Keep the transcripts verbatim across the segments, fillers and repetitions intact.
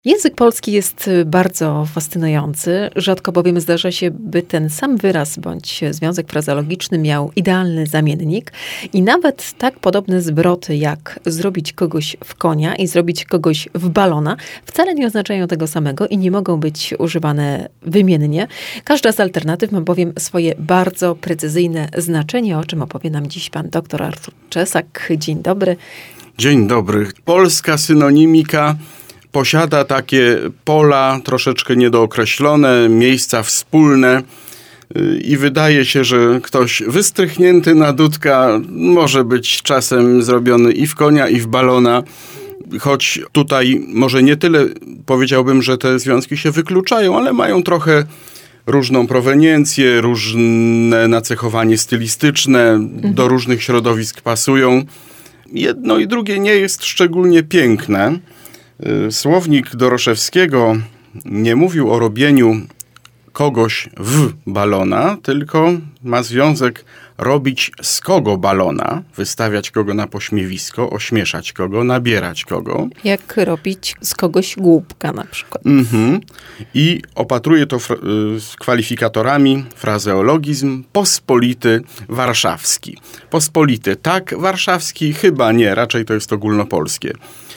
Język polski jest bardzo fascynujący. Rzadko bowiem zdarza się, by ten sam wyraz bądź związek frazeologiczny miał idealny zamiennik. I nawet tak podobne zwroty jak zrobić kogoś w konia i zrobić kogoś w balona wcale nie oznaczają tego samego i nie mogą być używane wymiennie. Każda z alternatyw ma bowiem swoje bardzo precyzyjne znaczenie, o czym opowie nam dziś pan dr Artur Czesak. Dzień dobry. Dzień dobry. Polska synonimika posiada takie pola troszeczkę niedookreślone, miejsca wspólne i wydaje się, że ktoś wystrychnięty na dudka może być czasem zrobiony i w konia, i w balona. Choć tutaj może nie tyle powiedziałbym, że te związki się wykluczają, ale mają trochę różną proweniencję, różne nacechowanie stylistyczne, mhm. do różnych środowisk pasują. Jedno i drugie nie jest szczególnie piękne. Słownik Doroszewskiego nie mówił o robieniu kogoś w balona, tylko ma związek robić z kogo balona, wystawiać kogo na pośmiewisko, ośmieszać kogo, nabierać kogo. Jak robić z kogoś głupka na przykład. Mhm. I opatruje to fra- kwalifikatorami frazeologizm pospolity warszawski. Pospolity tak, warszawski chyba nie, raczej to jest ogólnopolskie.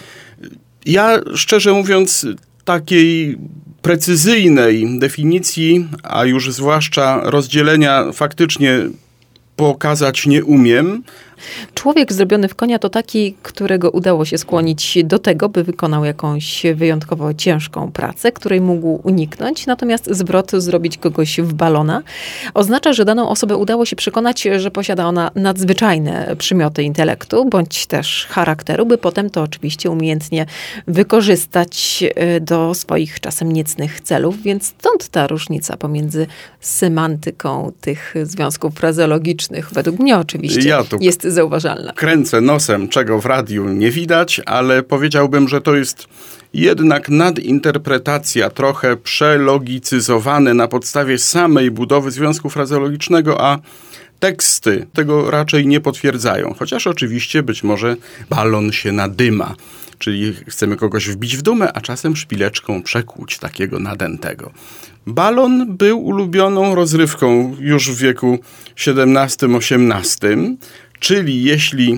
Ja, szczerze mówiąc, takiej precyzyjnej definicji, a już zwłaszcza rozdzielenia faktycznie pokazać nie umiem. Człowiek zrobiony w konia to taki, którego udało się skłonić do tego, by wykonał jakąś wyjątkowo ciężką pracę, której mógł uniknąć. Natomiast zwrot zrobić kogoś w balona oznacza, że daną osobę udało się przekonać, że posiada ona nadzwyczajne przymioty intelektu, bądź też charakteru, by potem to oczywiście umiejętnie wykorzystać do swoich czasem niecnych celów. Więc stąd ta różnica pomiędzy semantyką tych związków frazeologicznych, według mnie oczywiście, ja tu jest zauważalna. Kręcę nosem, czego w radiu nie widać, ale powiedziałbym, że to jest jednak nadinterpretacja, trochę przelogicyzowane na podstawie samej budowy związku frazeologicznego, a teksty tego raczej nie potwierdzają. Chociaż oczywiście być może balon się nadyma, czyli chcemy kogoś wbić w dumę, a czasem szpileczką przekłuć takiego nadętego. Balon był ulubioną rozrywką już w wieku siedemnastym osiemnastym, czyli jeśli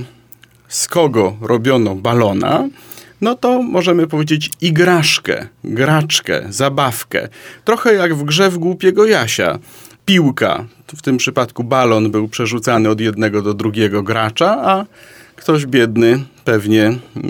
z kogo robiono balona, no to możemy powiedzieć igraszkę, graczkę, zabawkę. Trochę jak w grze w głupiego Jasia. Piłka, w tym przypadku balon był przerzucany od jednego do drugiego gracza, a ktoś biedny pewnie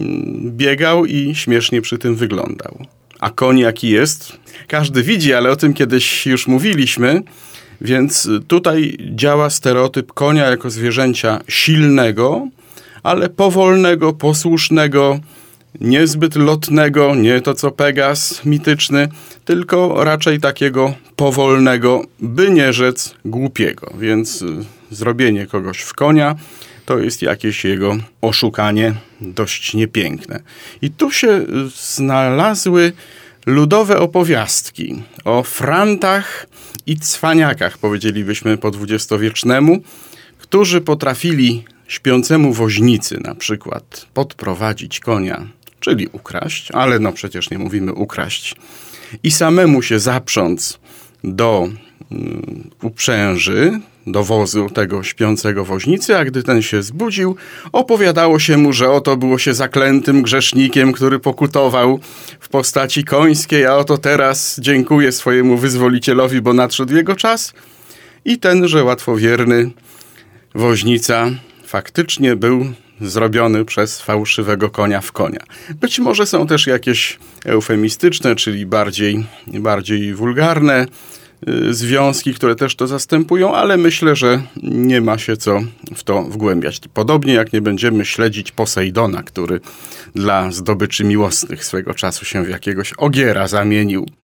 biegał i śmiesznie przy tym wyglądał. A koń jaki jest? Każdy widzi, ale o tym kiedyś już mówiliśmy. Więc tutaj działa stereotyp konia jako zwierzęcia silnego, ale powolnego, posłusznego, niezbyt lotnego, nie to co Pegas mityczny, tylko raczej takiego powolnego, by nie rzec głupiego. Więc zrobienie kogoś w konia to jest jakieś jego oszukanie dość niepiękne. I tu się znalazły ludowe opowiastki o frantach i cwaniakach, powiedzielibyśmy po dwudziestowiecznemu, którzy potrafili śpiącemu woźnicy na przykład podprowadzić konia, czyli ukraść, ale no przecież nie mówimy ukraść, i samemu się zaprząc do um, uprzęży, do wozu tego śpiącego woźnicy, a gdy ten się zbudził, opowiadało się mu, że oto było się zaklętym grzesznikiem, który pokutował w postaci końskiej, a oto teraz dziękuję swojemu wyzwolicielowi, bo nadszedł jego czas. I tenże łatwowierny woźnica faktycznie był zrobiony przez fałszywego konia w konia. Być może są też jakieś eufemistyczne, czyli bardziej, bardziej wulgarne związki, które też to zastępują, ale myślę, że nie ma się co w to wgłębiać. Podobnie jak nie będziemy śledzić Posejdona, który dla zdobyczy miłosnych swego czasu się w jakiegoś ogiera zamienił.